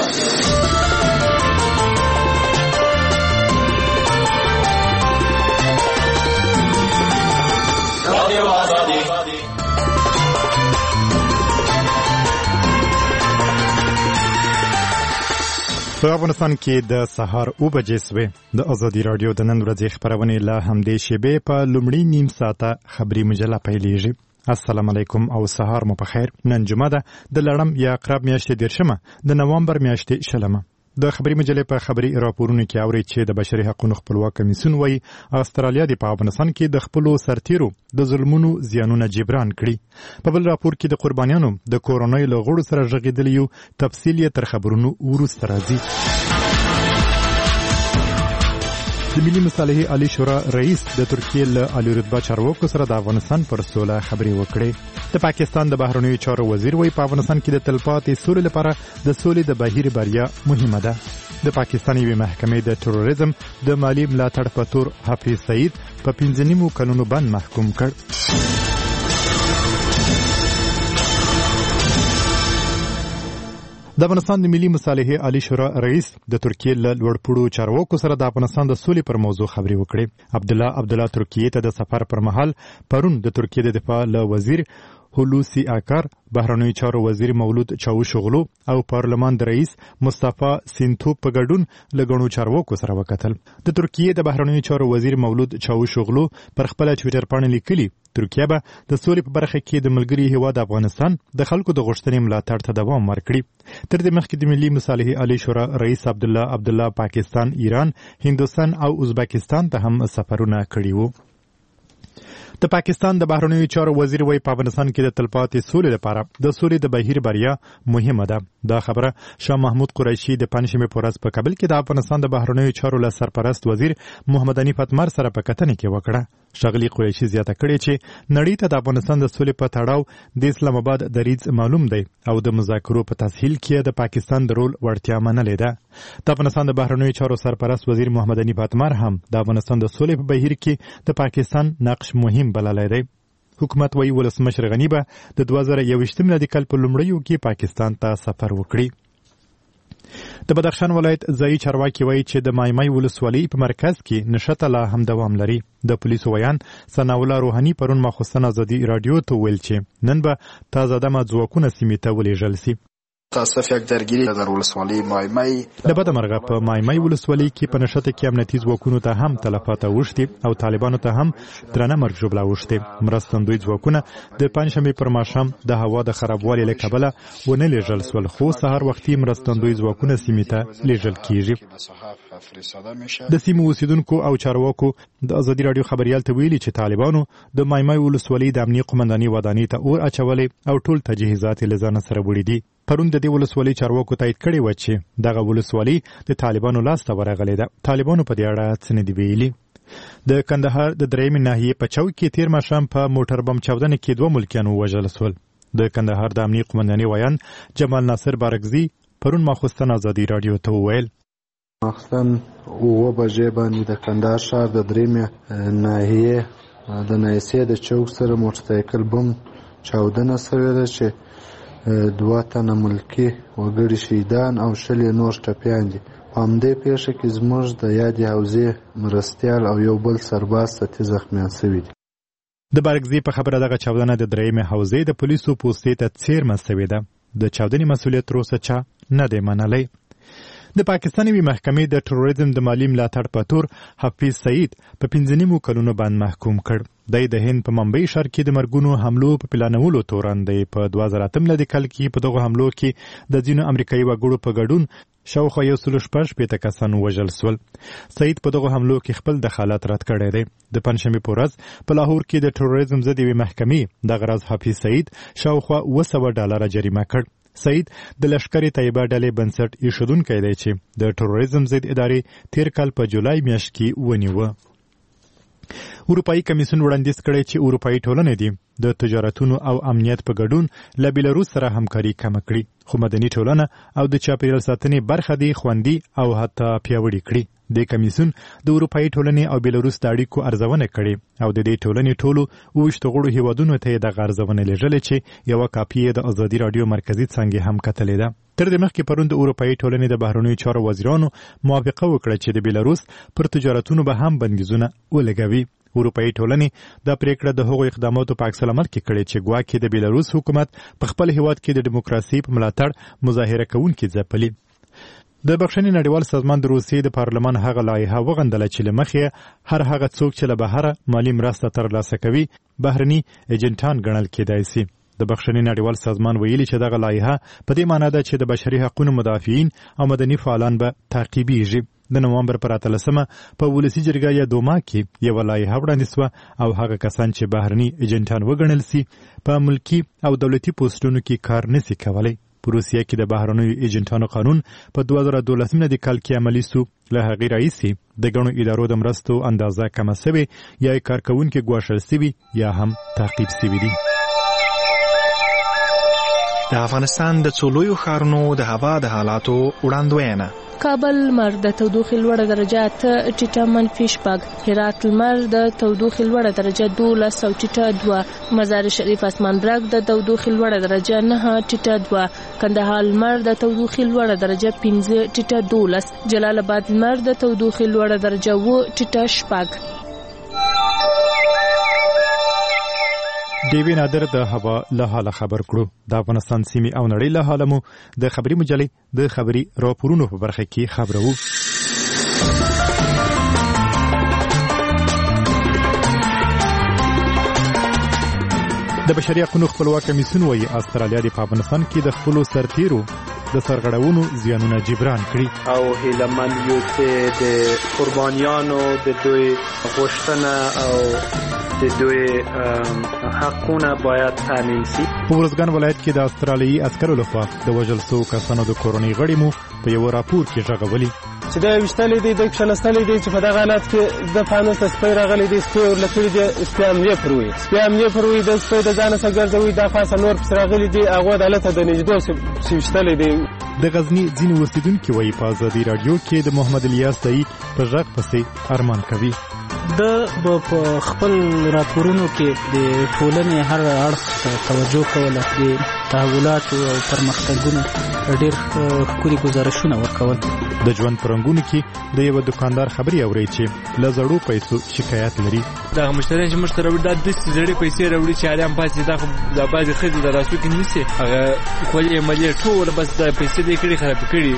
په افغانستان کې د سهار 9 بجې سوې د ازادي رادیو د نن ورځې خبرونه له همدې شیبې په لومړی نیم ساعته خبري مجله پیلېږي. السلام علیکم او سهار مو په خیر. نن جمعه ده د لړم یا عقرب میاشتې 10 د نوامبر میاشتې 20. د خبري مجلې په خبري راپورونو کې اوري چې د بشري حقوقو خپلواک کمیسیون وايي استرالیا د افغانستان کې د خپلو سرتیرو د ظلمونو زیانونه جبران کړي. په بل راپور کې د قربانیانو د کورونای له غړو سره ژغېدل یو تفصیل یې تر خبرونو وروسته راځي. د ملي مصالحې عالی شورا رئیس د ترکیې له عالی رتبه چارواکو سره د افغانستان پر سوله خبرې وکړې. د پاکستان د بهرنیو چارو وزیر وايي په افغانستان کې د تلپاتې سولې لپاره د سولې د بهیر بریا مهمه ده. د پاکستان یوې محکمې د تروریزم د مالی ملاتړ په تور حفیظ سعید په 15 کلونو باندې محکوم کړ. د افغانستان د ملي مصالحې عالی شورا رئیس د ترکیې له لوړپوړو چارواکو سره د افغانستان د سولې پر موضوع خبرې وکړې. عبدالله ترکیې ته د سفر پر مهال پرون د ترکیې د دفاع له وزیر هولوسی آکار، بهرنیو چارو وزیر مولود چاوشوغلو او پارلمان د رئیس مصطفی سینتو په ګډون له ګڼو چارواکو سره وکتل. د ترکیې د بهرنیو چارو وزیر مولود چاوشوغلو پر خپل ټویټر باندې لیکلي ترکیه به د سولې په برخه کې د ملګري هیواد افغانستان د خلکو د غوښتنې ملاتړ ته دوام ورکړي. تر دې مخکې د ملي مصالحې عالی شورا رئیس عبدالله پاکستان، ایران، هندوستان او ازبکستان ته هم سفرونه کړي وو. د پاکستان د بهرنیو چارو وزیر وايي په افغانستان کې د تلپاتې سولې لپاره د سولې د بهیر بریا مهمه ده. دا خبره شاه محمود قریشي د پنځمې په ورځ په کابل کې د افغانستان د بهرنیو چارو له سرپرست وزیر محمد حنیف اتمر سره په کتنې کې وکړه. ښاغلي قریشي زیاته کړې چې نړۍ ته د افغانستان د سولې په تړاو د اسلام آباد دریځ معلوم دی او د مذاکرو په تسهیل کې د پاکستان د رول وړتیا منلې ده. د افغانستان د بهرنیو چارو سرپرست وزیر محمد حنیف اتمر هم د افغانستان د سولې په بهیر کې د پاکستان نقش مهم بللی دی. حکومت وايي ولسمشر غني به د 2021 میلادي کال په لومړیو کې پاکستان ته سفر وکړي. د بدخشان ولایت ځایي چارواکي وايي چې د مایمای ولسوالۍ په مرکز کې نشته لا هم دوام لري. د پولیسو ویان ثناء الله روحاني پرون ماخوستن ازادي رادیو ته ویل چې نن به تازه دمه ځواکونه سیمې ته ولېږل سي. تاسف یک درگیری در ولسوالی مایمای د بدمرغه په مایمای ولسوالۍ کې په نشته کې امنیتي ځواکونو ته هم تلفات اوښتي او طالبانو ته هم درنه مرګ ژوبله اوښتي. مرستندوی ځواکونه د پنځشنبې پر ماښام د هوا د خرابوالي له کبله ونه لیږل سول، خو سهار وختي مرستندوی ځواکونه سیمې ته لیږل کیږي. د سیمې اوسیدونکو او چارواکو د ازادي رادیو خبريال ته ویلي چې طالبانو د مایمای ولسوالۍ د امنیه قومندانۍ ودانۍ ته اور اچولې او ټول تجهیزات یې له ځانه سره وړي دي. پرون د دې ولسوالۍ چارواکو تایید کړی و چې دغه ولسوالۍ د طالبانو لاسته ورغلې ده. طالبانو په دې اړه څه نه دي ویلي. د کندهار د درېیمې ناحیې په چوک کې تیر ماښام په موټر بم چاودنه کې 2 ملکیان ووژل سول. د کندهار د امنیه قومندانۍ ویان جمال ناصر بارګزي پرون ماخوستن ازادي رادیو ته وویل ماخوستن 9 بجې باندې د کندهار ښار د درېیمې ناحیې د نایسې د چوک سره موټرسایکل بم چاودنه شوې ده چې 2 تنه ملکي وګړي شهیدان او 20 نور ټپیان دي. په همدې پیښه کې زموږ د یادې حوزې مرستیال او یو بل سرباز سطحي زخمیان شوي دي. د بارګزي په خبره دغه چاودنه د درېیمې حوزې د پولیسو پوستې ته څیرمه شوې ده. د چاودنې مسؤلیت تر اوسه چا نه دی منلی. د پاکستان یوې محکمې د تروریزم د مالی ملاتړ په تور حفیظ سعید په 15 کلونو باندې محکوم کړ. د هند په ممبئی ښار کې د مرګونو حملو په پلانولو تورن دی. په 2008 میلادي کال کې په دغه حملو کې د ځینو امریکایي وګړو په ګډون شاوخوا 116 کسان وژل سول. سعید په دغه حملو کې خپل دخالت رد کړی دی. د پنځشنبې په ورځ په لاهور کې د تروریزم ضد یوې محکمې دغه راز حفیظ سعید شاوخوا $100 جریمه کړ. سعید د لشکرې طیبه ډلې بنسټ ایښودونکی دی چې د تروریزم ضد ادارې تیر کال په جولای میاشت کې ونیوه. اروپایي کمیسیون وړاندیز کړی چې اروپایي ټولنې دي د تجارتونو او امنیت په ګډون له بیلاروس سره همکاري کمه کړي. خو مدني ټولنه او د چاپیریال ساتنې برخه دي خوندي او حتی پیاوړي کړي. د کمیسیون د اروپایي ټولنې او بیلاروس د اړیکو ارزونه کړې او د دې ټولنې ټولو 28 غړو هیوادونو ته د ارزونه لېږلې چې یو کاپي د ازادي رادیو مرکزی څنګه هم کتلې ده. تر دې مخکې پرون د اروپایي ټولنې د بهرنیو چارو وزیرانو موافقه وکړه چې د بیلاروس پر تجارتونو به هم بندیزونه ولګوي. اروپایي ټولنې دا پریکړه د هغو اقداماتو په عکس العمل کې کړې چې ګواکې د بیلاروس حکومت په خپل هیواد کې د دیموکراسي په ملاتړ مظاهره کوونکي ځپلي. د بخښنې نړیوال سازمان د روسیې د پارلمان هغه لایحه وغندله چې له مخې هر هغه څوک چې له بهره مالي مرسته ترلاسه کوي بهرني ایجنټان ګڼل کېدای شي. د بخښنې نړیوال سازمان ویلي چې دغه لایحه په دې معنی ده چې د بشري حقوقو مدافعین او مدني فعالان به تعقیبیږي. د نومبر پر 18 په ولسي جرګه یا دوما کې یو لایحه وړاندې شوه او هغه کسان چې بهرني ایجنټان وګڼل شي په ملکی او دولتي پوسټونو کې کار نشي کولی. په روسیه کې د بهرنیو ایجنټانو قانون په 2012 کال کې عملي شو. له هغې راهیسې د ګڼو ادارو د مرستو اندازه کمه شوې یا یې کارکوونکي ګواښل شوي یا هم تعقیب شوي دي. د افغانستان د څو لویو ښارونو د هوا د حالاتو وړاندوینه. کابل لمر د تودوخې لوړه درجه 8 ټیټه -6، هرات لمر د تودوخې لوړه درجه 12 او ټیټه 2، مزار شریف اسمان برګ د تودوخې لوړه درجه 9 ټیټه 2، کندهار لمر د تودوخې لوړه درجه 15 ټیټه 12، جلال آباد لمر د تودوخې لوړه درجه 7 ټیټه 6. ډیوی نادر د هوا له حاله خبر کړو. د افغانستان سیمې او نړۍ له حاله مو د خبري مجلې د خبري راپورونو په برخه کې خبرو. د بشري حقوقو خپلواک کمیسیون وايي استرالیا د افغانستان کې د خپل سرتیرو د سرغړونو زیانونه جبران کړي او هیلمن یو چې د قربانیانو د دوی غوښتنه او د دوی حقونه باید تامین شي. په ورزګان ولایت کې د استرالیایي عسکرو لخوا د وژل شوو کسانو د کورنۍ غړي مو په یو راپور کې غږولي چې دا وشتلې دي د کښنستلې دي چې په دغه حالت کې د پانوس د سپی راغلي دي سپی ورلکړي دي سپی امنیه پروي د سپی د ځان څخه ګرځوي د خاصه نور پر راغلي دي هغه عدالت د نجدو چې وشتلې دي. د غزنی ځینې اوسیدونکو وایي په ازادي رادیو کې د محمد الیاس دای په ژغ پسې ارمان کوي. د خپل راپورونو کې د ټولنې هر اړخ ته توجه کوله، د تحولاتو او پرمختګونو ډېر ښکلي ګزارشونه ورکول. د ژوند پرنګونو کې د یو دکاندار خبري اوري چې له زړو پیسو شکایت لري. دا مشتری چې مشتری د دستي زړې پیسې راوړي چې اړم پاتې دا د بازي خزي د راسو کې نشي هغه خولې ملي ټول بس د پیسې دې کړي خراب کړي.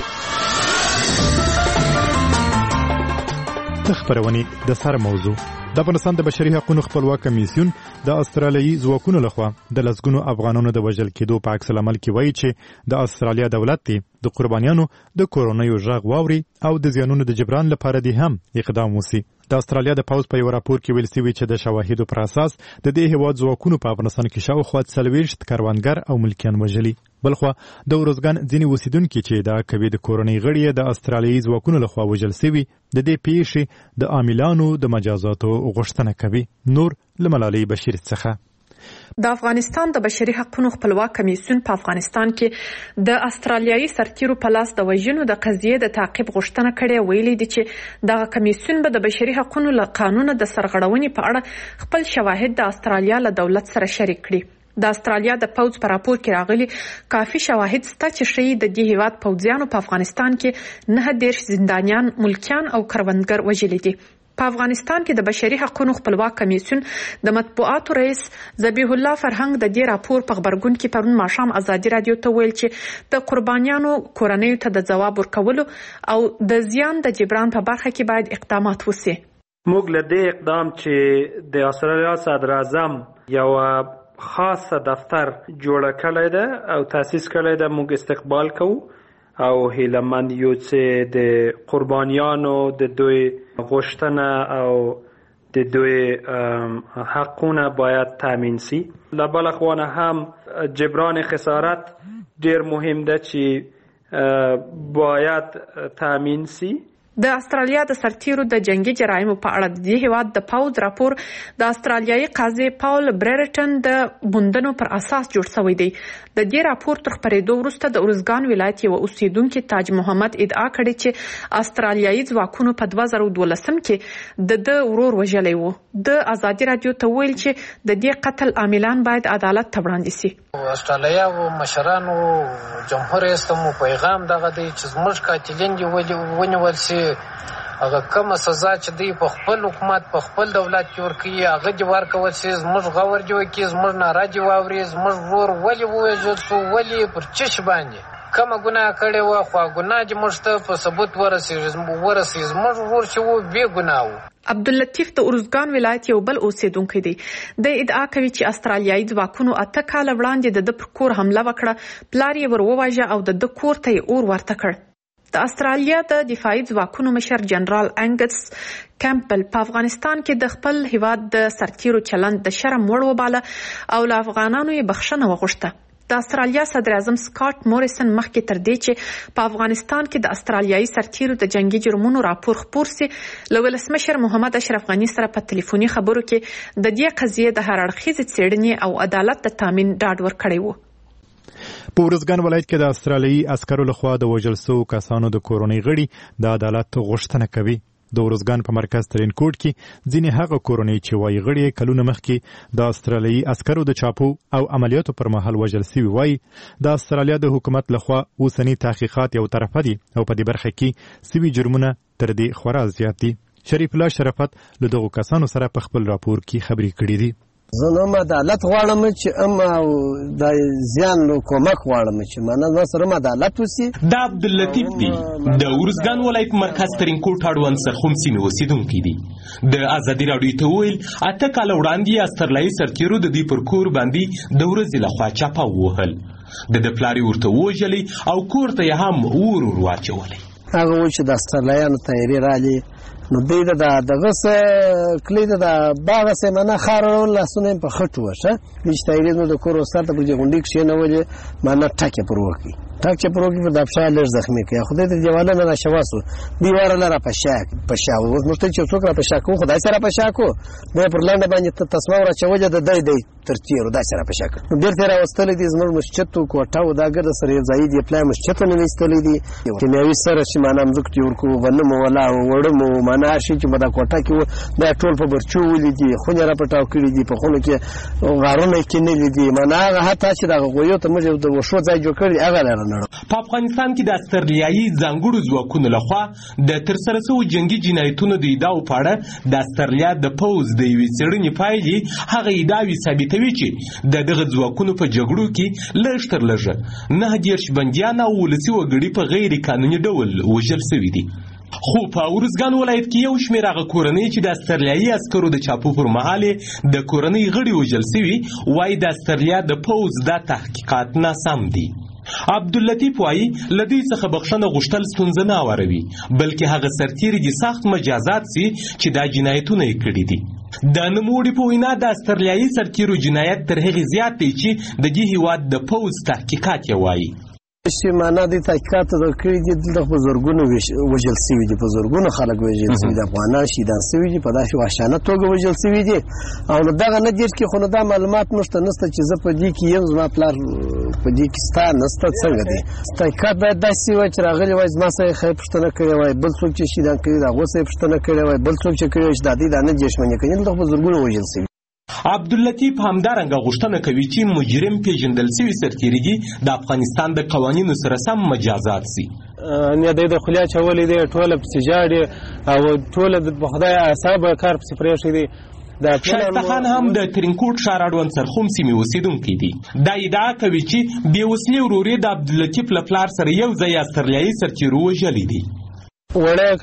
خبرونه د سر موضوع د افغانستان د بشري حقوقو خپلواک کمیسیون د استرالیایي ځواکونو لخوا د لسګونو افغانانو د وژل کېدو په عکس العمل کې وایي چې د استرالیا دولت د قربانیانو د کورونیو ژغ واوري او د زیانونو د جبران لپاره دې هم اقدام وکړي. د استرالیا د پاوز په یو راپور کې ویل شوی چې د شواهدو پر اساس د دې هیواد ځواکونو په افغانستان کې شاوخوا 40 کاروانګر او ملکیان وژلي. بلخوا د ورزګان ځینې اوسیدونکو چې دا کوي د کورنۍ غړي د استرالیایي ځواکونو لخوا وژل شوي د دې پیښې د عاملانو د مجازاتو غوښتنه کوي. نور لملالي بشیر څخه. د افغانستان د بشري حقوقو خپلواک کمیسیون په افغانستان کې د استرالیایي سرتیرو په لاس د وژنو د قضیې د تعقیب غوښتنه کړې. ویلي دي چې دغه کمیسیون به د بشري حقوقو له قانون د سرغړونې په اړه خپل شواهد د استرالیا له دولت سره شریک کړي. د استرالیا د پوز په راپور کې راغلي کافي شواهد شته چې ښیي د دې هیواد پوځیانو په افغانستان کې 9 زندانیان، ملکیان او کروندګر وژلي دي. په افغانستان کې د بشري حقوقو خپلواک کمیسیون د مطبوعاتو رئیس ذبیح الله فرهنګ د دې راپور په خبرګون کې پرون ماښام ازادي رادیو ته ویل چې د قربانیانو کورنیو ته د ځواب ورکولو او د زیان د جبران په برخه کې باید اقدامات وشي. موږ له دې اقدام چې د استرالیا صدر اعظم یو خاصه دفتر جوړ کړی ده او تاسیس کړی ده موږ استقبال کوو او هیلمن یو چې د قربانیانو د دوی غوښتنه او د دوی حقونه باید تامین شي. له بل خوا هم جبران خسارت ډیر مهم ده چې باید تامین شي. د استرالیا د سرتیرو د جنگي جرایمو په اړه د دې هیواد د پوز راپور د استرالیایي قاضي پاول برریټن د موندنو پر اساس جوړ شوی دی. د دې راپور تر خپرېدو وروسته د ارزګان ولایت یو اوسیدونکو تاج محمد ادعا کړې چې استرالیایي ځواکونو په 2012 کې د ورور وژلی و. د ازادي رادیو ته ویل چې د دې قتل عاملان باید عدالت ته وړاندې سي. استرالیا او مشرانو جمهور رئیس ته مو پیغام دغه دی چې زموږ قاتلین دي ونیول سي. هغه کومه سزا چې دی په خپل حکومت په خپل دولت کې ورکوي هغه دې ورکول سي. زموږ غور دې وکړي، زموږ ناره دې واوري، زموږ ورور ولې ووژل سو، ولې پر چش باندې کومه ګناه کړې وه، خو ګناه دې موږ ته په ثبوت ورسېږي. زموږ ورور چې و بې ګناه و. عبداللطیف د ارزګان ولایت یو بل اوسیدونکی دی. د ادعا کوي چې استرالیایي ځواکونو 8 کاله وړاندې د پر کور حمله وکړه، پلار یې ور وواژه او د کور ته یې اور ورته کړ. د استرالیا د دفاعي ځواکونو مشر جنرال انګس کیمپل په افغانستان کې د خپل هیواد د سرتیرو چلند د شرم وړ وباله او له افغانانو یې بخښنه وغوښته. د استرالیا صدر اعظم سکاټ موریسن مخکې تر دې چې په افغانستان کې د استرالیایي سرتیرو د جنگي جرمونو راپور خپور سي، له ولسمشر محمد اشرف غني سره په ټلیفوني خبرو کې د دې قضیې د هر اړخیزې څېړنې او عدالت د تامین ډاډ ورکړی وو. په ورزګان ولایت کې د استرالیایي عسکرو لخوا د وژل شوو کسانو د کورنۍ غړي د عدالت غوښتنه کوي. د ورزګان په مرکز ترینکوټ کې ځینې هغه کورنۍ چې وایي غړي کلونه مخکې د استرالیایي عسکرو د چاپو او عملیاتو پر مهال وژل شوي وایي د استرالیا د حکومت لخوا اوسنی تحقیقات یو طرفه دي او په دې برخه کې سوي جرمونه تر دې خورا زیات دي. شریف الله شرافت له دغو کسانو سره په خپل راپور کې خبرې کړې دي. زه نو عدالت غواړم چې د زیان نو کومک غواړم چې معنا سره عدالت وسی. دا عبداللطیف دی د ورزګان ولایت مرکز ترینکوټ اړوند سرخوم سیمې اوسیدونکی دی. د ازادي راډیو ته ویل 8 کاله وړاندې استرالایي سرتیرو د دې پر کور باندې د ورځې لخوا چاپه ووهل. د پلار ورته وژلی او کور ته یې هم اور واچولی. هغه و چې د استرالیانو تیاری رالی نو دوی دغه څه کلی د باغ سیمانه خارول لاسونه په خټو وشه چې تیاری نو د کور وسط په غونډې کې نه ولې معنا ټاکه پر وکی په دپشا لږ زخمی کړي. خدای دې دیواله نه شواسو دیواره لره پشا اوس نو چې څوک را پشا کو خدای سره پشا کو د پر لاندې باندې تصویر راچولې د دې ترتیرو دا سره پشا کو ډیر تر واستلې دي زموږ مسجد کوټه او دا ګر سره زاید یې پلان مسجد نه وستلې دي چې نوې سره چې معنا مزک ورکو ونمو ولا وړمو معنا شي چې مدا کوټه کې دا ټول په برچو ولې دي خو نه را پټاو کړی دي په خونه کې غارونه کې نه لیدي معنا هغه حتی چې دا غویو ته موږ د وشو ځای جوړ کړی هغه په افغانستان کې د استرالیایي ځانګړو ځواکونو لخوا د ترسره شوو جنگي جنایتونو د ادعاو په اړه د استرالیا د پوز د یوې څېړنې پایلې هغه ادعاوې ثابتوي چې د دغه ځواکونو په جګړو کې لږ تر لږه 9 بندیان او ولسي وګړي په غیر قانوني ډول وژل شوي دي. خو په ورزګان ولایت کې یو شمېر هغه کورنۍ چې د استرالیایي عسکرو د چاپو پر مهال د کورنۍ غړي وژل شوي وایي د استرالیا د پوز دا تحقیقات ناسم دي. عبداللطیف وایي له دوی څخه بخښنه غوښتل ستونزه نه اوروي بلکې هغه سرتیري دي سخت مجازات سي چې دا جنایتونه یې کړي دي. د نوموړي په وینا د استرالیایي سرتیرو جنایت تر هغې زیات دی چې د دې هیواد د پوز تحقیقات یې وایي. چې معنا د تحقیقات د کړي دي د بزرګونو وژل شوي دي، بزرګونو خلک وژل شوي دي، افغانان شهیدان شوي دي، په داسې وحشانه توګه وژل شوي دي. او نو دغه نه دېر کې خو نو دا معلومات نشته چې زه په دې کې یم زما پلار په دې کې ستا نشته څنګه دی. تحقیقات باید داسې وای چې راغلی وای زما سره یې پوښتنه کړې وای، بل څوک چې شهیدان کړي د هغو سره یې پوښتنه کړې وای، بل څوک چې کړی وای چې دا دوی دا نه جشمنې کوي دلته بزرګونو وژل شوي. عبداللطیف همدارنګه غوښتنه کوي چې مجرم پیژندل شوي سرتیري د افغانستان د قوانینو سره سم مجازات سي. نه د خلیا چولې دی ټوله پسې جاړي او ټوله د خدای اعصاب کار پسې پرېښي دي. شایسته خان هم د ترینکوټ ښار اړوند سرخوم سیمې اوسیدونکی دی. دا ادعا کوي چې بې وسلې ورور د عبداللطیف له پلار سره یو ځای استرالیایي سرتیرو وژلي دي. وړه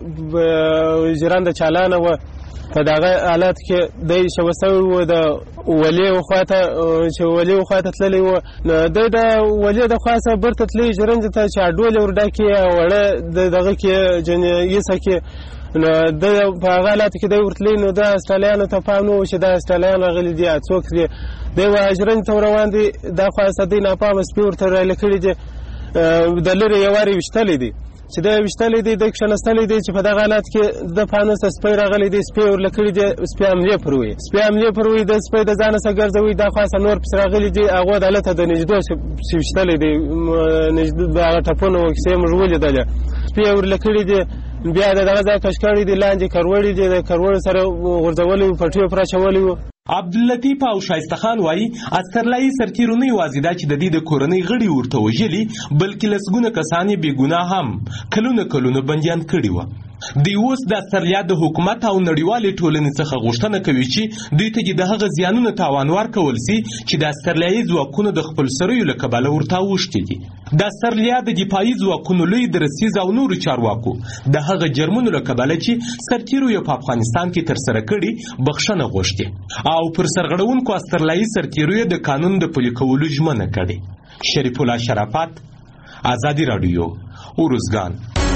کوله ژرنده چالانه وه په دغه حالت کې دی شوه سوی و د ولي وخواته چې ولي وخواته تللی و نو دی د ولي د خوا څخه برته تللی ژرندې ته چې اډولې ورډکې وړه د دغه کې یسه کې نو د په هغه حالت کې دی ورتلی نو د استرالیانو ته پام نه و چې دا استرالیان راغلي دي څوک دي. دی وایي ژرندې ته روان دي دا خوا څخه دی ناپامه سپي ورته رایله کړي دي د لرې یې وارې ویشتلی دي چې د ویشتلی دی د کښېنستلی دی چې په دغه حالت کې د پانوس ته سپی راغلی دی سپی ورله کړي دي سپی حملې پر وي سپی حملې پر وي د سپی د ځانه څخه ګرځوي دا خاصه نور پسې راغلي دي هغه د هلته د نجدو چې ویشتلی دی د هغه ټپونه و کیسې موږ ولیدلې سپی یې ورله کړي دي بیا د دغه ځای کش کړي دي لاندې کروړي دي د کروړو سره غورځولی و پټیو پر اچولی و. عبداللطیف او شایسته خان وایي استرلایي سرتیرو نه یوازې دا چې د دې د کورنۍ غړي ورته وژلي بلکې لسګونه کسان یې بېګناه هم کلونه بندیان کړي وه. دوی اوس د استرالیا د حکومت او نړیوالې ټولنې څخه غوښتنه کوي چې دوی ته د هغه زیانونو تاوان ورکول سي چې د استرالیایي ځواکونو د خپل سریو له کبله ورته اوښتي دي. د استرالیا د دفاعي ځواکونو لوی درسیز او نورو چارواکو د هغه جرمونو له کبله چې سرتیرو یې په افغانستان کې ترسره کړي بخښنه غوښتې او پر سرغړونکو استرالایي سرتیرو یې د قانون د پلي کولو ژمنه کړې. شریف الله شرافت، ازادي راډیو، اروزګان.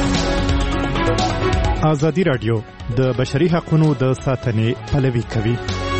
ازادي راډیو د بشري حقوقو د ساتنې پلوي کوي.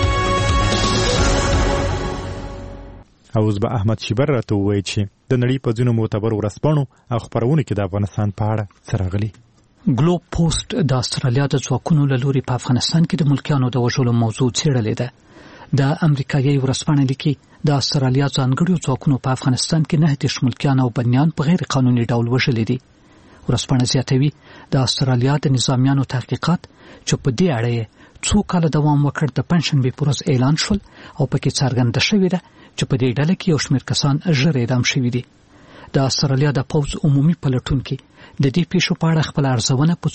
اوس به احمد شیبر راته ووایي چې د نړۍ په ځینو معتبر ورځپاڼو او خپرونو کې د افغانستان په اړه څه راغلي. ګلوب پوسټ د استرالیا د ځواکونو له لوري په افغانستان کې د ملکیانو د وژلو موضوع څېړلې ده. د امریکایي ورځپاڼه لیکي د استرالیا ځانګړو ځواکونو په افغانستان کې 9 ملکیان او بنیان په غیر قانوني ډول وژلي دي. ورځپاڼه زیاتوي د استرالیا د نظامیانو تحقیقات چې په دې اړه څو کاله دوام وکړ د پنځشنبې په ورځ اعلان شول او پکې څرګنده شوې ده چې په دې ډله کې یو شمېر کسان ژر اعدام شوي دي. د استرالیا د پوځ عمومي پلټون کې د دې پیښو په اړه خپل ارزونه په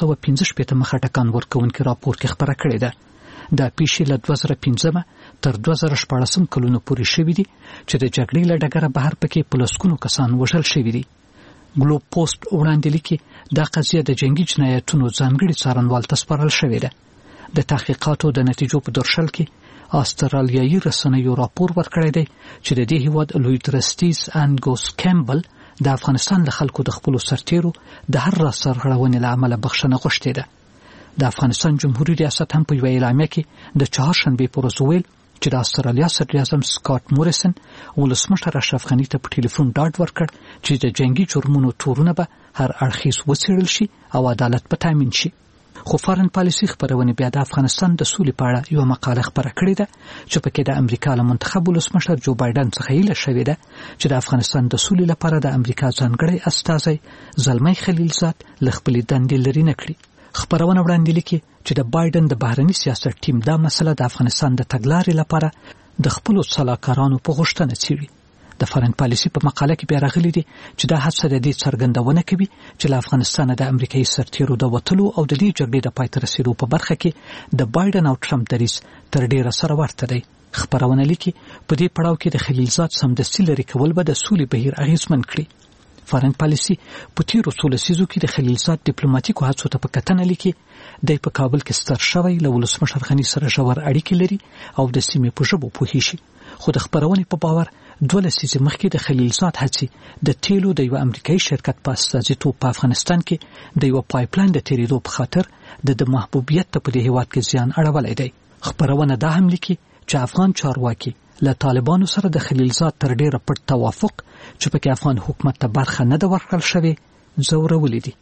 415 مخه ټکان ورکوونکي راپور کې خبره کړې ده. دا پیښې له 2015 تر 2014 کلونو پورې شوې دي چې د جګړې له ډګره بهر پکې په لسګونو کسان وژل شوي دي. ګلوب پوسټ وړاندې لیکي دا قضیه د جنگي جنایتونو ځانګړي څارنوال ته سپارل شوې ده. د تحقیقاتو د نتیجو په درشل کې استرالیایي رسنیو راپور ورکړی دی چې د دې هیواد لوی درستیز انګوس کیمبل د افغانستان له خلکو د خپلو سرتیرو د هر را سرغړونې له امله بخښنه غوښتې ده. د افغانستان جمهوریت ریاست هم په یوه اعلامیه کې د چهارشنبې په ورځ وویل چې د استرالیا صدراعظم سکاټ موریسن ولسمشر اشرف غني ته په ټلیفون ډاډ ورکړ چې د جنگي جرمونو تورونه به هر اړخیز وڅېړل شي او عدالت به تامین شي. خو فارن پالیسي خبرونه بیا د افغانستان د سولې په اړه یو مقاله خبره کړې ده چې پکې د امریکا له منتخب ولسمشر جو بایدن څخه هیله شوې ده چې د افغانستان د سولې لپاره د امریکا ځانګړی استازی زلمی خلیلزاد له خپلې دندې لرې نه کړي. خبرونه وړاندې لیکي چې د بایدن د بهرني سیاست ټیم دا مسله د افغانستان د تګلارې لپاره د خپلو سلاکارانو په غوښتنه څېړي. د فارن پالیسي په مقاله کې بیا راغلي دي چې دا هڅه د دې څرګندونه کوي چې له افغانستان د امریکایي سرتیرو د وتلو او د دې جګړې د پای ته رسیدو په برخه کې د بایدن او ټرمپ دریځ تر ډیره سره ورته دی. خبرونه لیکي په دې پړاو کې د خلیلزاد سمدستي لرې کول به د سولې بهیر اغېزمن کړي. فارن پالیسي په تیرو څو لسیزو کې د خلیلزاد ډیپلوماټیکو هڅو ته په کتنه لیکي دی په کابل کې ستر شوی له ولسمشر غني سره ژور اړیکې لري او د سیمې په ژبو پوهیږي. خو د خبرونې په باور 2 لسیزې مخکې د خلیلزاد هڅې د تیلو د یو امریکایي شرکت په استازیتوب په افغانستان کې د یو پایپلاین د تیریدو په خاطر د محبوبیت ته په دې هیواد کې زیان اړولی دی. خبرونه دا هم لیکي چې افغان چارواکي له طالبانو سره د خلیلزاد تر ډیره پټ توافق چې پکې افغان حکومت ته برخه نه ده ورکړل شوې ځورولي دي.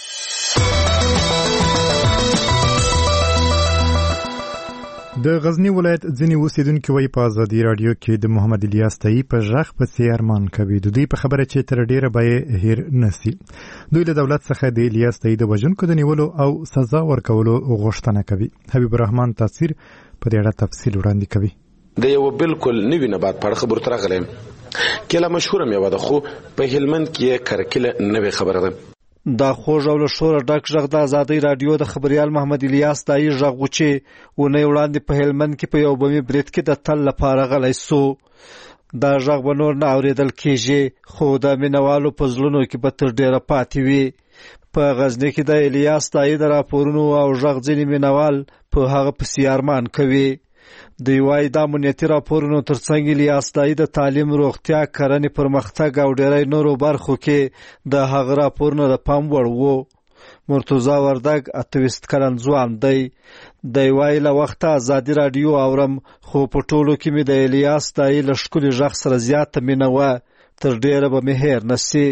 د غزنی ولایت ځینې اوسیدونکو وایي په ازادي راډیو کې د محمد الیاس تایي په ژغ پسې ارمان کوي. د دوی په خبره چې تر ډیره به هیر نسی. دوی له دولت څخه د الیاس تایي د وژونکو د نیولو او سزا ورکولو غوښتنه کوي. حبیب الرحمن تاثیر په دې اړه تفصیل وړاندې کوي. د یو بالکل نوی نبات په اړه خبرو تر غلم کله مشهوره میوه ده خو په هلمند کې کرکله نوې خبره ده. دا خوږ او له شوره ډک غږ د ازادي راډیو د خبريال محمد الیاس تایي غږ چې ونه وړاندې په هلمند کې په یو بمي بریټ کې د تل لپاره غلای سو. دا غږ به نور نه اوریدل کېږي خو د مینوالو په زړونو کې به تر ډیره پاتې وي. په غزنی کې د الیاس تایي د راپورونو او غږ ځینې مینوال په هغه پسې ارمان کوي. دوی وايي د امنیتي راپورونو ترڅنګ الیاس تایي د تعلیم، روغتیا، کرنې، پرمختګ او ډېری نورو برخو کې د هغه راپورونو د پام وړ وو. مرتضی وردګ 28 کلن ځوان دی. دی وايي له وخته ازادي راډیو اورم خو په ټولو کې مې د الیاس تایي له ښکلي غږ سره زیاته مینه وه تر ډېره به مې هیر نسي.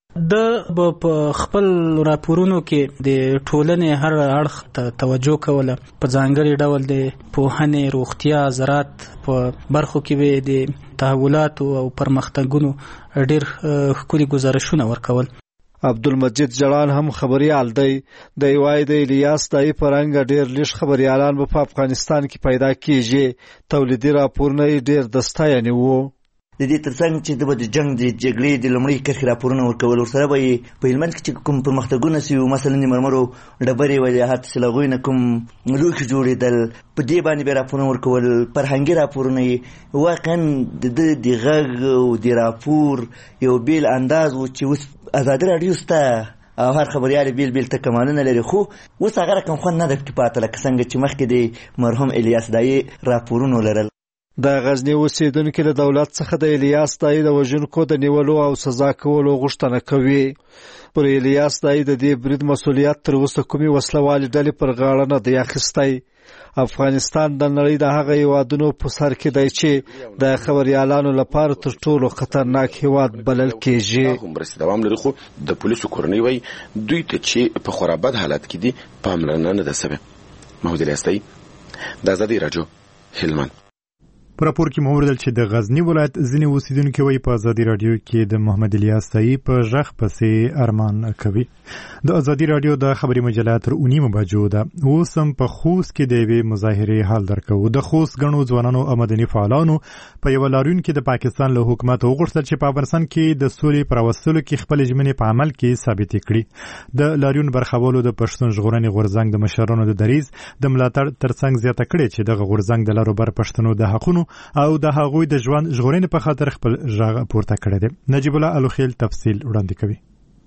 د په خپل راپورونو کې د ټولنې هر اړخ ته توجه کوله، په ځانګړي ډول د پوهنې، روغتیا، زراعت په برخو کې به د تحولاتو او پرمختګونو ډېر ښکلي ګزارشونه ورکول. عبدالمجید جلان هم خبريال دی. د یوای د الیاس دای پرنګ ډیر لږ خبريالان په افغانستان کې پیدا کیږي. تولیدي راپورونه ډیر دستایانه وو. د دې ترڅنګ چې د جنگ د جګړې د لومړۍ کرښې راپورونه ورکول، ورسره به په هلمند کې چې کوم پرمختګونه سوي، مثلا د مرمرو ډبرې ولیاحت سلغوی نه کوم لوښي جوړېدل، په دې باندې به راپورونه ورکول. فرهنګي راپورونه واقعا د غږ او د راپور یو بیل انداز و چې اوس ازادي راډیو سته او هر خبريال بیل بیل تکمانونه لري، خو اوس هغه رقم خوند نه ده پاتې لکه څنګه چې مخکې د مرحوم الیاس دای راپورونه لرل. د غزنی اوسیدونکو له دولت څخه د الیاس دای د وژونکو د نیولو او سزا کولو غوښتنه کوي. پر الیاس دای د دې برید مسؤلیت تر اوسه کومې وسلوالې ډلې پر غاړه نه دی اخیستی. افغانستان د نړۍ د هغه هیوادونو په سر کې دی چې د خبريالانو لپاره تر ټولو خطرناک هیواد بلل کېږي. مرستې دوام لري، خو د پولیسو کورنۍ وایي دوی ته چې په خورا بد حالت کې دي پاملرنه نه ده سوې. محمود الیاس دای د ازادي راډیو هلمند. په راپور کې موردل چې د غزنی ولایت ځینې اوسیدونکو وایي په ازادي راډیو کې د محمد الیاس دای په ژغ پسې ارمان کوي. د ازادي راډیو د خبري مجله تر 9 بجو ده. اوس هم په خوست کې د یوې مظاهرې حال درکو. د خوست غنو ځوانانو او مدني فعالانو په یو لاریون کې د پاکستان له حکومت وغوښتل چې په افغانستان کې د سولې پر وسلو کې خپل ژمنې په عمل کې ثابت کړي. د لاریون برخوالو د پښتون ژغورنې غورځنګ د مشرانو د دریز د ملاتړ ترڅنګ زیاته کړې چې د غورځنګ د لارو بر پښتنو د حقونو او د هغوی د ژوند ژغورنې په خاطر خپل ژغ پورته کړی دی. نجیب الله الوخیل تفصیل وړاندې کوي.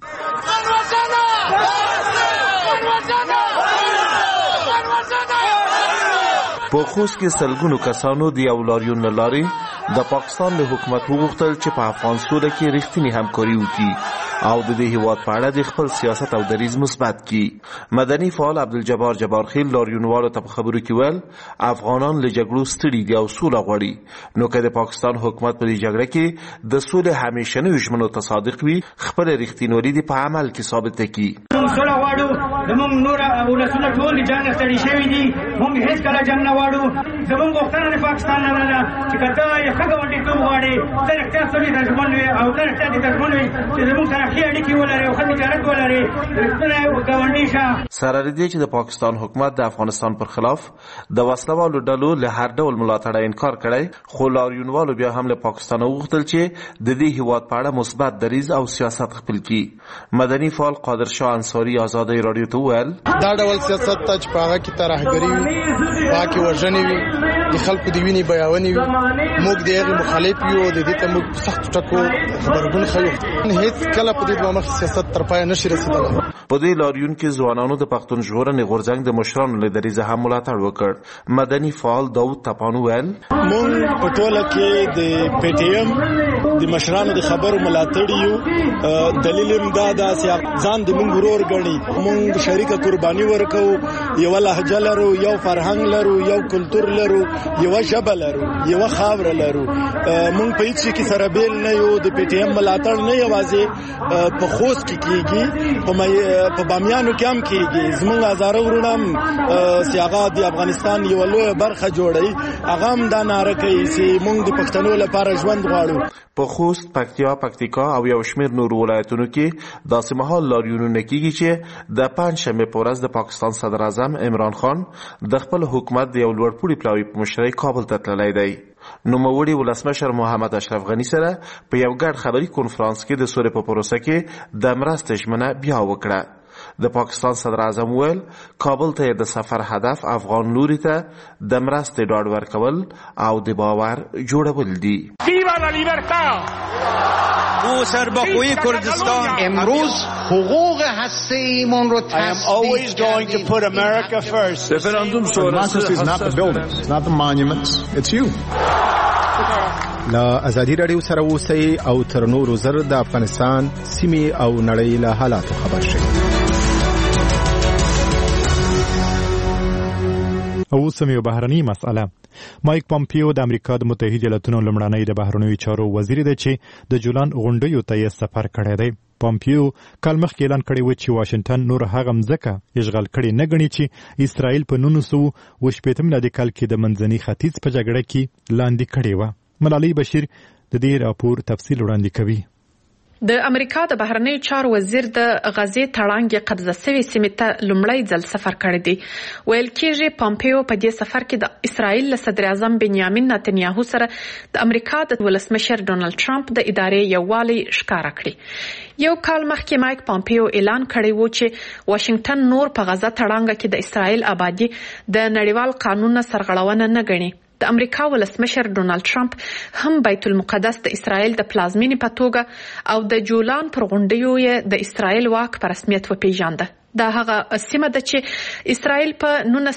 په خوست کې سلګونو کسانو د یو لاریون لارې د پاکستان له حکومت وغوښتل چې په افغان سوله کې رښتینی همکاري وکړي او د دې هیواد په اړه د خپل سیاست او دریځ مثبت کړي. مدني فعال عبدالجبار جبارخیل لاریونوالو ته په خبرو کې ویل افغانان له جګړو ستړي دي او سوله غواړي، نو که د پاکستان حکومت په دې جګړه کې د سولې همیشنیو ژمنو ته صادق وي، خپل رښتینولي دې په عمل کې ثابته کړي. موږ سوله غواړو، زموږ نور ولسونه ټول د جنګ ستړي شوي دي، موږ هیڅ کله جنګ نه غواړو. زموږ غوښتنه د پاکستان نه ده چې که ته یې ښه ګاونډیتوب غواړې، ته رښتیا سولې ته ژمن وې او ته رښتیا دې ته ژمن وې چې زموږ سره ښې اړیکې ولرې او ښه تجارت ولرې، رښتینی ګاونډي شه. سره دې چې د پاکستان حکومت د افغانستان پر خلاف د وسلوالو ډلو له هر ډول ملاتړه انکار کړی، خو لاریونوالو بیا هم له پاکستان وغوښتل چې د دې هیواد په اړه مثبت دریځ او سیاست خپل کړي. مدني فعال قادر شاه انصاري ازادي راډیو ته وویل دا ډول سیاست ته چې په هغه کې ترهګري وي، پاکې وژنې وي، د خلکو د وینې بیاونې وي، موږ د هغې مخالف یو، د دې ته موږ په سختو ټکو خبرګون ښیو. هېڅ کله په دې دوه مخ سیاست تر پایه نشي رسېدلی. په دې لاریون کې ځوانانو د پښتون ژغورنې غورځنګ د مشرانو له دریځه هم ملاتړ وکړ. مدني فعال داود تپانو ویل موږ په ټوله کې د پی ټی ایم د مشرانو د خبرو ملاتړ یو. دلیل هم دا ده چې ځان د موږ ورور ګڼي، موږ شریکه قرباني ورکو، یو لهجه لرو، یو فرهنګ لرو، یو کلتور لرو، یو ژبه لرو، یو خاوره لرو. موږ په هیڅ کې سره بیل نه یو. د پی ټی ایم ملاتړ نه یوازې په خوست کې کیږي، په بامیانو کې هم کیږي. زموږ هزاره ورونه هم چې هغه د افغانستان یو لویه برخه جوړوي، هغه هم دا ناره کوي چې موږ د پښتنو لپاره ژوند غواړو. په خوست، پکتیا، پکتیکا او یو شمېر نور ولایتونو کې داسې مهال لاریونونه کیږي چې د پنجشنبې په ورځ د پاکستان صدر اعظم عمران خان د خپل حکومت د یو لوړپوړي پلاوي په مشرۍ کابل ته تللی دی. نوموړي ولسمشر محمد اشرف غني سره په یو ګډ خبري کنفرانس کې د سولې په پروسه کې د مرستې ژمنه بیا وکړه. د پاکستان صدر اعظم ویل کابل ته د سفر هدف افغان لوري ته د مرستې ډاډ ورکول او د باور جوړول دي. او سربخوی کردستان امروز حقوق هسته ایمان رو تثبیت Referendum sonrası is not the buildings, it's not the monuments, it's you. لا ازادي راډیو سره اوسئ او تر نورو زر د افغانستان سیمې او نړۍ له حالاتو خبر شئ. او سمې بهرني مسأله مایک پامپیو د امریکا د متحده ایالاتونو لومړنی د بهرنیو چارو وزیر دی چې د جولان غونډیو ته یې سفر کړی دی. پامپیو کال مخکې اعلان کړی و چې واشنگټن نور هغه مځکه اشغال کړې نه ګڼي چې اسرائیل په 1980 میلادي کال کې د منځني ختیځ په جګړه کې لاندې کړې وه. ملالۍ بشیر د دې راپور تفصیل وړاندې کوي. د امریکا د بهرنیو چارو وزیر د غزې تړانګې قبضه شوې سیمې ته لومړی ځل سفر کړی دی. ویل کېږي پامپیو په دې سفر کې د اسرائیل له صدر اعظم بنیامین نتنیاهو سره د امریکا د ولسمشر ډونالد ټرمپ د ادارې یووالی ښکاره کړی. یو کال مخکې مایک پامپیو اعلان کړی و چې واشنگټن نور په غزه تړانګه کې د اسرائیل آبادی د نړیوال قانون سرغړونه نه ګڼي. د امریکا ولسمشر ډونالد ټرمپ هم بیت المقدس د اسرائیل د پلازمینې په توګه او د جولان پر غونډیو یې د اسرائیل واک په رسمیت وپیژانده. دا هغه سیمه ده چې اسرائیل په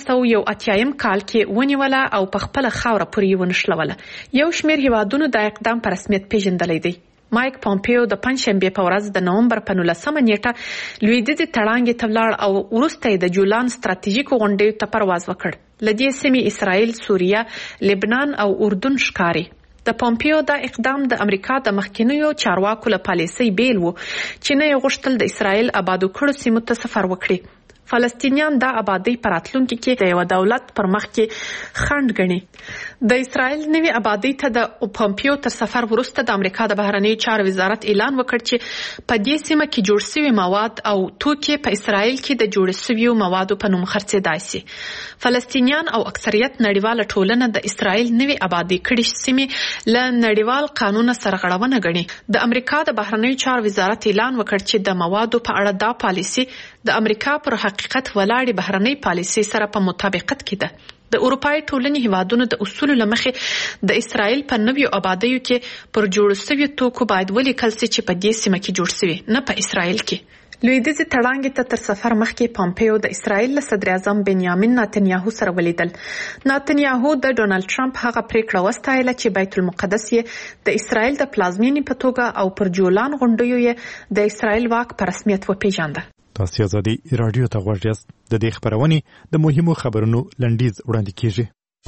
1981 کال کې ونیوله او په خپل خاوره پورې ونښلوله. یو شمېر هیوادونو د اقدام په رسمیت پیژندلی دی. مایک پامپیو د پنځشنبه په ورځ د نومبر په 19 نیټه لویدیځ تړانګې ته ولاړ او وروسته د جولان ستراتیژیکو غونډیو ته پرواز وکړ. لدې سیمې اسرائیل، سوریه، لبنان او اردن ښکاري. د پامپیو دا اقدام د امریکا د مخکینیو چارواکو له پالیسۍ بیل و چې نه یې غوښتل د اسرائیل آبادو کړو سیمو ته سفر وکړي. فلسطینیان دا آبادی پر راتلونکي کې د یو دولت پر مخ کې خنډ ګڼي. د اسرائیل نوي آبادی ته د پامپیو تر سفر وروسته د امریکا د بهرنیو چارو وزارت اعلان وکړ چې په دې سیمه کې جوړ شوي مواد او توکي په اسرائیل کې د جوړ شویو موادو په نوم خرڅېدای شي. فلسطینیان او اکثریت نړیواله ټولنه د اسرائیل نوي آبادی کړي سیمې له نړیوال قانون سرغړونه ګڼي. د امریکا د بهرنیو چارو وزارت اعلان وکړ چې د موادو په اړه دا پالیسي د امریکا پر حقیقت ولاړې بهرنۍ پالیسي سره په مطابقت کې ده. د اروپای ټولنې هیوادونو د اصولو له مخې د اسرائیل په نویو آبادیو کې پر جوړ شویو توکو باید ولیکل شي چې په دې سیمه کې جوړ شوي، نه په اسرائیل کې. لویدیځ تړانګې ته تر سفر مخکې پامپیو د اسرائیل له صدر اعظم بنیامین نتنیاهو سره ولیدل. نتنیاهو د ډونالد ټرمپ هغه پریکړه وستایله چې بیت المقدس یې د اسرائیل د پلازمینې په توګه او پر جولان غونډیو یې د اسرائیل واک په رسمیت وپیژانده. تاسو ازادي رادیو ته غوږ یاست. د دې خبرونې د مهمو خبرونو لنډیز وړاندې کیږي.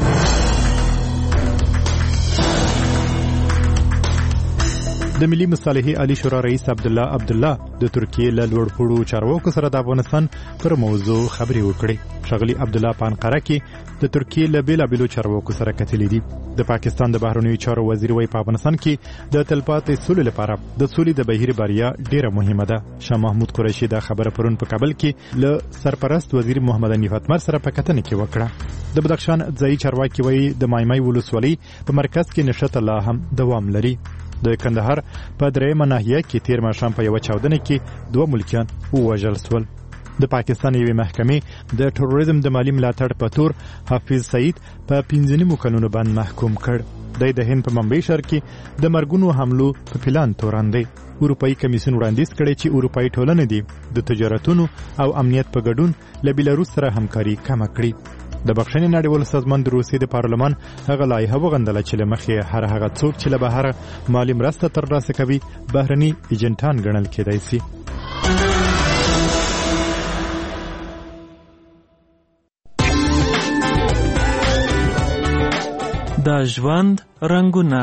د ملي مصالحې عالی شورا رئیس عبدالله د ترکیې له لوړپوړو چارواکو سره د افغانستان پر موضوع خبرې وکړې. ښاغلي عبدالله په انقره کې د ترکیې له بیلابیلو چارواکو سره کتلي دي. د پاکستان د بهرنیو چارو وزیر وایي په افغانستان کې د تلپاتې سولې لپاره د سولې د بهیر بریا ډیره مهمه ده. شاه محمود قریشي دا خبره پرون په کابل کې له سرپرست وزیر محمد حنیف اتمر سره په کتنه کې وکړه. د بدخشان ځایي چارواکي وایي د مایمای ولسوالۍ په مرکز کې نښته لا هم دوام لري. د کندهار په درېیمه ناحیه کې تیر ماښام په یوه چاودنه کې 2 ملکیان ووژل شول. د پاکستان یوې محکمې د تروریزم د مالي ملاتړ په تور حافظ سعید په 15 کلونو باندې محکوم کړ. د هند په ممبئی ښار کې د مرګونو حملو په پلان تورن دی. اروپایي کمیسیون وړاندیز کړی چې اروپایي ټولنې دي د تجارتونو او امنیت په ګډون له بیلاروس سره همکاري کمه کړي. د بخښنې نړیوال سازمان د روسیې د پارلمان هغه لایحه وغندله چې له مخې هر هغه څوک چې له بهره مالي مرسته ترلاسه کوي بهرني ایجنټان ګڼل کېدای شي. د ژوند رنګونه.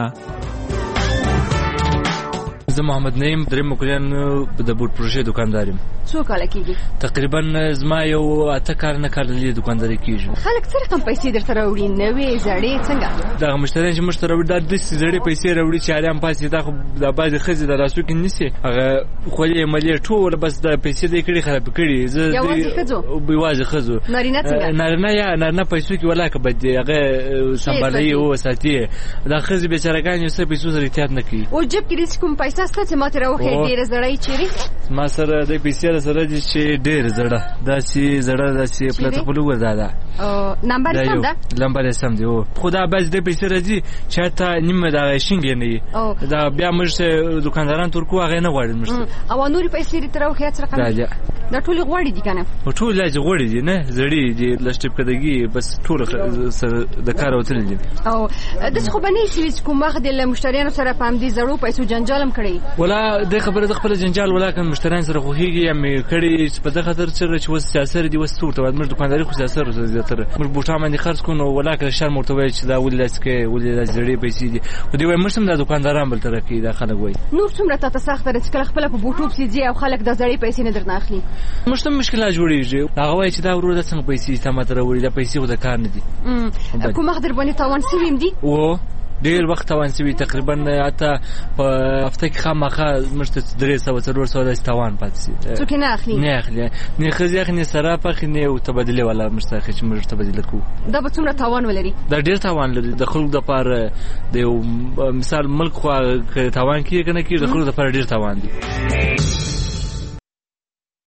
زه محمد نعیم درېیمه کلیان د بوټ پروژې دکاندار یم. څو کاله کېږي؟ تقریبا زما یو 8 کال نه کال لري دکانداري کېږي. خلک څه رقم پیسې درته راوړي؟ نوې زړې څنګه؟ دغه مشتریان چې موږ ته راوړي دا داسې زړې پیسې راوړي چې هر هم پاسې دا خو د بعضې ښځې د لاسو کې نیسي هغه خولې ملې ټوله بس د پیسې دی کړي خرابې کړي. یوازې ښځو. نارینه څنګه؟ نارینه پیسو کې ولاکه بد دی هغه سمبالوي وساتي. دا ښځې بیچارهګانې څه پیسو سره احتیاط نه کوي. او جیب کې داسې کوم پیسه شته چې ما ته راوښیې ډېره زړه چیرې؟ ما سره د پیسې سره دي چې ډېر زړه داسې زړه داسې پلته خپل وګرځا ده. نمبر سم ده؟ نمبر سم دی. خو دا بعضې د پیسې راځي چې حتی نیمه دغه شینګې نه وي. دا بیا موږ دکانداران ترکو هغه نه غواړي موږ ته. او نورې پیسې دې ته راوښیې څه رقم؟ دا ټول غوړي دي کنه ټول لاج غوړي دي نه زړی دي لشټپ کدګي بس ټول د کار وتل دي او د څه خو بنې چې کوم وخت د مشتریانو سره پام دي زړو پیسو جنجالم کړی ولا د خبره د خپل جنجال ولا کوم مشتریان سره خو هیږي یم کړي په دغه خاطر چې وس سیاست دي وس څور ته موږ دکانداري خو سیاست زیاتره موږ بوټا باندې خرڅ کوو ولا که شر مرتوي چې دا ولې لاسکه ولې زړې پیسې دي خو دی وای مرسم د دکانداران بل طرف کې دا خلک وای نور څومره تاسو سخت درته کله خپل په بوټوب سيږي او خلک د زړې پیسې نه درنه اخلي مشته مشکلات جوړیږي هغه وای چې دا ورور د څنګه پیسې تماتره وړي دا پیسې خو د کار نه دي کوم خدر باندې تاوان سویم دي او ډیر وخت تاوان سوي تقریبا حتی په هفته کې خامخا مشته 300 د تاوان پاتې څوک نه اخلي نه خزي اخلي سره پخ نه او تبادله ولا مشته چې موږ تبادله کو دا به څومره تاوان ولري دا ډیر تاوان لري د خلکو د پاره د مثال ملک خو تاوان کیږي کنه کیږي د خلکو د پاره ډیر تاوان دي